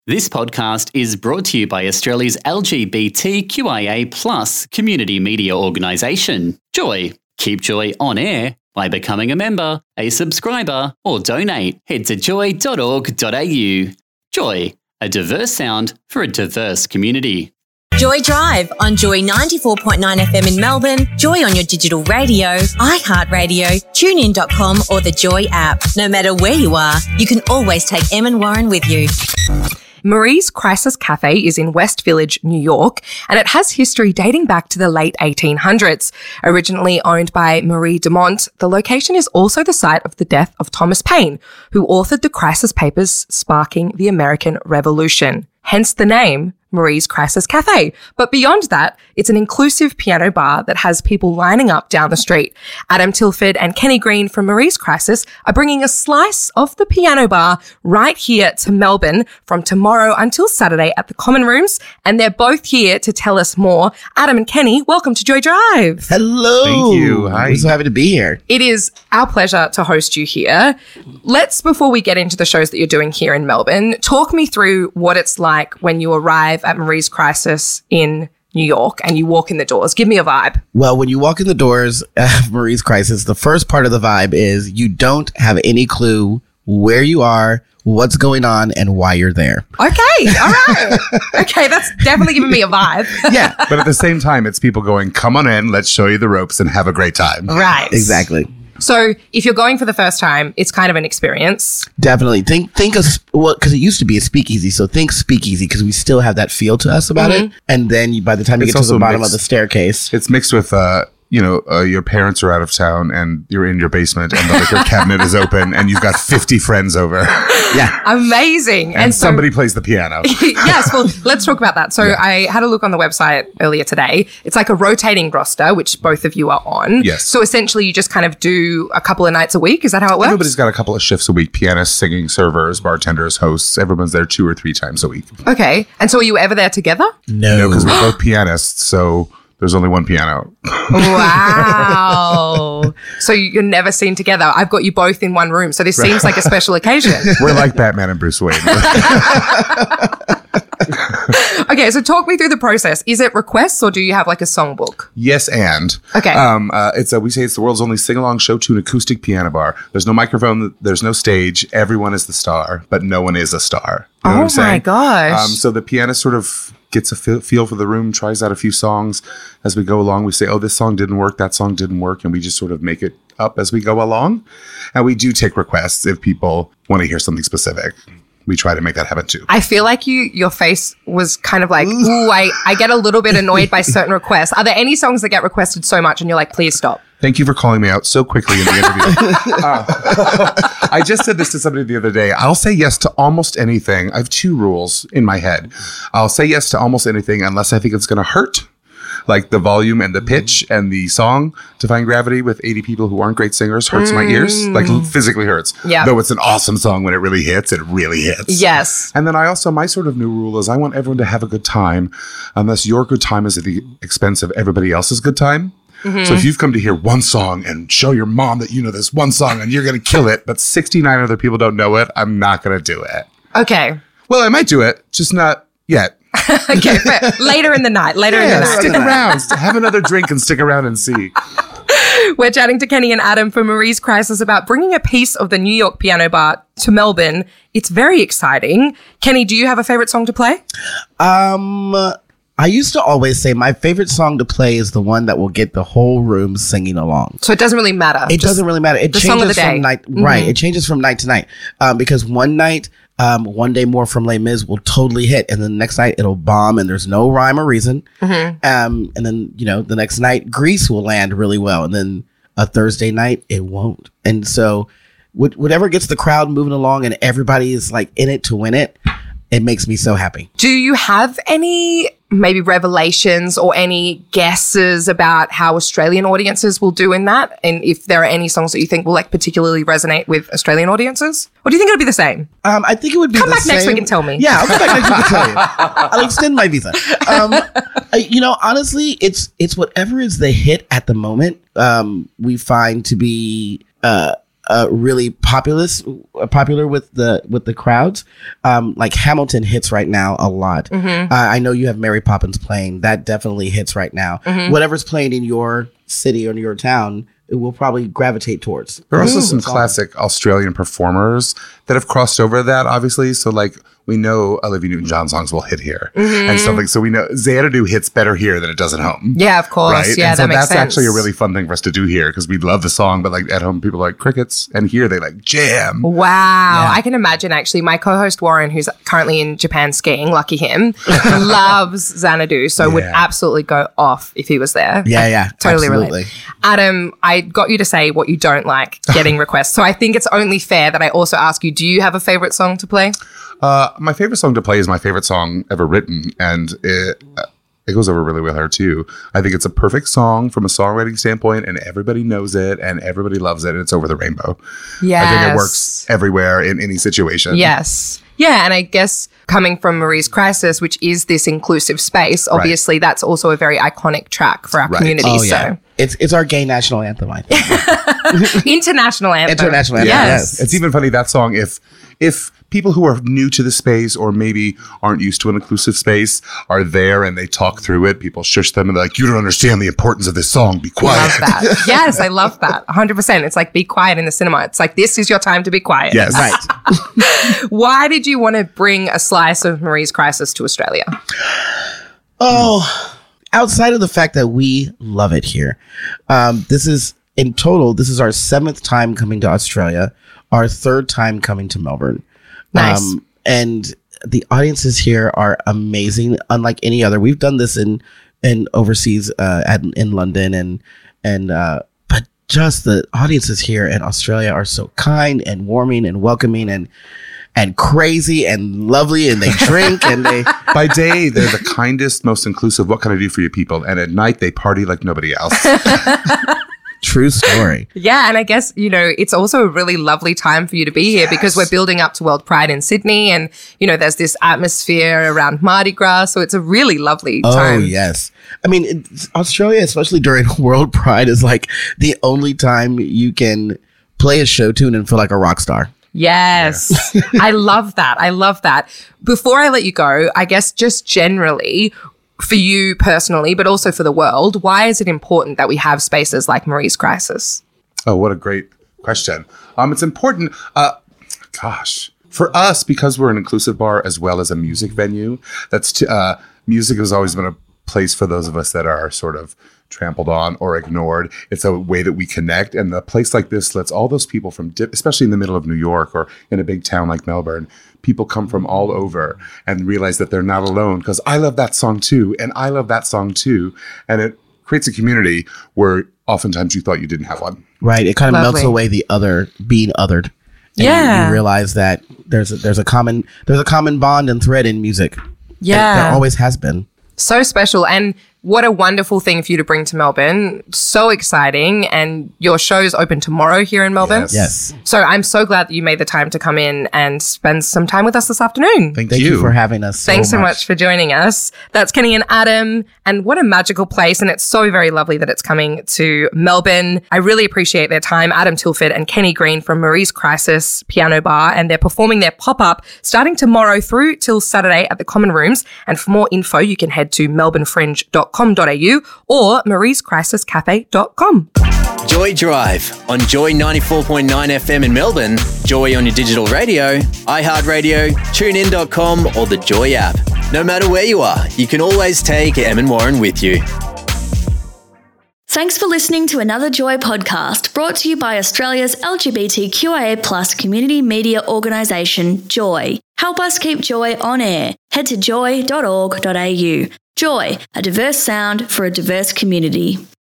This podcast is brought to you by Australia's LGBTQIA+ community media organisation, Joy. Keep Joy on air by becoming a member, a subscriber, or donate. Head to joy.org.au. Joy, a diverse sound for a diverse community. Joy Drive on Joy 94.9 FM in Melbourne, Joy on your digital radio, iHeartRadio, TuneIn.com or the Joy app. No matter where you are, you can always take Em and Warren with you. Marie's Crisis Cafe is in West Village, New York, and it has history dating back to the late 1800s. Originally owned by Marie Dumont, the location is also the site of the death of Thomas Paine, who authored the Crisis Papers sparking the American Revolution. Hence the name, Marie's Crisis Cafe. But beyond that, it's an inclusive piano bar that has people lining up down the street. Adam Tilford and Kenny Green from Marie's Crisis are bringing a slice of the piano bar right here to Melbourne from tomorrow until Saturday at the Common Rooms, and they're both here to tell us more. Adam and Kenny, welcome to Joy Drive. Hello. Thank you. Hi. I'm so happy to be here. It is our pleasure to host you here. Before we get into the shows that you're doing here in Melbourne, talk me through what it's like when you arrive at Marie's Crisis in New York and you walk in the doors. Give me a vibe. Well, when you walk in the doors of Marie's Crisis, the first part of the vibe is you don't have any clue where you are, what's going on, and why you're there. Okay. All right. Okay. That's definitely giving me a vibe. Yeah. But at the same time, it's people going, come on in, let's show you the ropes and have a great time. Right. Exactly. So if you're going for the first time, it's kind of an experience. Definitely. Think of, well, because it used to be a speakeasy. So think speakeasy because we still have that feel to us about it. And then by the time you It's get to the also bottom mixed. of the staircase. It's mixed with, your parents are out of town and you're in your basement and the liquor cabinet is open and you've got 50 friends over. Yeah. Amazing. And somebody plays the piano. Yes, well, let's talk about that. So I had a look on the website earlier today. It's like a rotating roster, which both of you are on. Yes. So essentially you just kind of do a couple of nights a week. Is that how it works? Everybody's got a couple of shifts a week. Pianists, singing, servers, bartenders, hosts. Everyone's there 2 or 3 times a week. Okay. And so are you ever there together? No, because we're both pianists, so there's only one piano. Wow. So you're never seen together. I've got you both in one room. So this seems like a special occasion. We're like Batman and Bruce Wayne. Okay. So talk me through the process. Is it requests or do you have like a songbook? Yes, and. Okay. We say it's the world's only sing-along show to an acoustic piano bar. There's no microphone. There's no stage. Everyone is the star, but no one is a star. You know what I'm saying? My gosh. So the pianist sort of gets a feel for the room, tries out a few songs. As we go along, we say, oh, this song didn't work, that song didn't work, and we just sort of make it up as we go along. And we do take requests if people want to hear something specific. We try to make that happen too. I feel like your face was kind of like, ooh, I get a little bit annoyed by certain requests. Are there any songs that get requested so much and you're like, please stop? Thank you for calling me out so quickly in the interview. I just said this to somebody the other day. I'll say yes to almost anything. I have 2 rules in my head. I'll say yes to almost anything unless I think it's going to hurt, like the volume and the pitch and the song. Defying Gravity with 80 people who aren't great singers hurts my ears, like physically hurts. Yeah. Though it's an awesome song when it really hits, it really hits. Yes. And then my sort of new rule is I want everyone to have a good time unless your good time is at the expense of everybody else's good time. So if you've come to hear one song and show your mom that you know this one song and you're going to kill it, but 69 other people don't know it, I'm not going to do it. Okay. Well, I might do it, just not yet. Okay. Fair. Later in the night. Stick around. Have another drink and stick around and see. We're chatting to Kenny and Adam from Marie's Crisis about bringing a piece of the New York piano bar to Melbourne. It's very exciting. Kenny, do you have a favorite song to play? I used to always say my favorite song to play is the one that will get the whole room singing along. So it doesn't really matter. It doesn't really matter. It the changes song of the day. from night, right? It changes from night to night because one night, One Day More from Les Mis will totally hit, and then the next night it'll bomb, and there's no rhyme or reason. And then the next night Grease will land really well, and then a Thursday night it won't. And so, whatever gets the crowd moving along, and everybody is like in it to win it. It makes me so happy. Do you have any maybe revelations or any guesses about how Australian audiences will do in that? And if there are any songs that you think will like particularly resonate with Australian audiences? Or do you think it'll be the same? I think it would be Come the back same. next week and tell me. Yeah, I'll come back next week and tell you. I'll extend my visa. Honestly, it's whatever is the hit at the moment. We find to be a really popular with the crowds. Like Hamilton hits right now a lot. I know you have Mary Poppins playing. That definitely hits right now. Whatever's playing in your city or in your town, it will probably gravitate towards. There are also some classic Australian performers that have crossed over that, obviously. So like we know Olivia Newton-John songs will hit here and stuff like. So we know Xanadu hits better here than it does at home. Yeah, of course. Right? Yeah, and so that makes that's sense. actually a really fun thing for us to do here because we love the song, but like at home people like crickets, and here they like jam. Wow. I can imagine actually my co-host Warren, who's currently in Japan skiing, lucky him, loves Xanadu. So would absolutely go off if he was there. Yeah. Totally absolutely. relate. Adam, I got you to say what you don't like getting requests. So I think it's only fair that I also ask you, do you have a favorite song to play? My favorite song to play is my favorite song ever written, and it goes over really well here too. I think it's a perfect song from a songwriting standpoint, and everybody knows it, and everybody loves it, and it's Over the Rainbow. Yes. I think it works everywhere in any situation. Yes. Yeah, and I guess coming from Marie's Crisis, which is this inclusive space, obviously that's also a very iconic track for our community. Oh, yeah. It's our gay national anthem, I think. International anthem. International anthem, yes. It's even funny, that song, if people who are new to the space or maybe aren't used to an inclusive space are there and they talk through it, people shush them and they're like, you don't understand the importance of this song, be quiet. I love that. Yes, I love that. 100%. It's like be quiet in the cinema. It's like, this is your time to be quiet. Yes. Right. Why did you want to bring a slice of Marie's Crisis to Australia? Oh, outside of the fact that we love it here, this is our 7th time coming to Australia, our 3rd time coming to Melbourne. Nice. And the audiences here are amazing, unlike any other. We've done this in overseas, in London, but just the audiences here in Australia are so kind and warming and welcoming and crazy and lovely, and they drink and they. By day, they're the kindest, most inclusive. What can I do for you people? And at night, they party like nobody else. True story. Yeah, and I guess, it's also a really lovely time for you to be here because we're building up to World Pride in Sydney, and, there's this atmosphere around Mardi Gras, so it's a really lovely time. Oh, yes. I mean, Australia, especially during World Pride, is like the only time you can play a show tune and feel like a rock star. Yes. Yeah. I love that. Before I let you go, I guess just generally, for you personally, but also for the world, why is it important that we have spaces like Marie's Crisis? Oh, what a great question. It's important, for us, because we're an inclusive bar as well as a music venue, music has always been a place for those of us that are sort of trampled on or ignored. It's a way that we connect. And a place like this lets all those people from, especially in the middle of New York or in a big town like Melbourne, people come from all over and realize that they're not alone because I love that song too. And I love that song too. And it creates a community where oftentimes you thought you didn't have one. Right. It kind of melts away the being othered. And you realize that there's a common bond and thread in music. Yeah. There always has been. So special. And what a wonderful thing for you to bring to Melbourne. So exciting. And your show's open tomorrow here in Melbourne. Yes. So I'm so glad that you made the time to come in and spend some time with us this afternoon. Thank you for having us. Thanks so much for joining us. That's Kenny and Adam. And what a magical place. And it's so very lovely that it's coming to Melbourne. I really appreciate their time. Adam Tilford and Kenny Green from Marie's Crisis Piano Bar. And they're performing their pop-up starting tomorrow through till Saturday at the Common Rooms. And for more info, you can head to melbournefringe.com. or mariescrisiscafe.com. Joy Drive on Joy 94.9 FM in Melbourne, Joy on your digital radio, iHeartRadio, TuneIn.com or the Joy app. No matter where you are, you can always take Em and Warren with you. Thanks for listening to another Joy podcast brought to you by Australia's LGBTQIA+ community media organisation, Joy. Help us keep Joy on air. Head to joy.org.au. Joy, a diverse sound for a diverse community.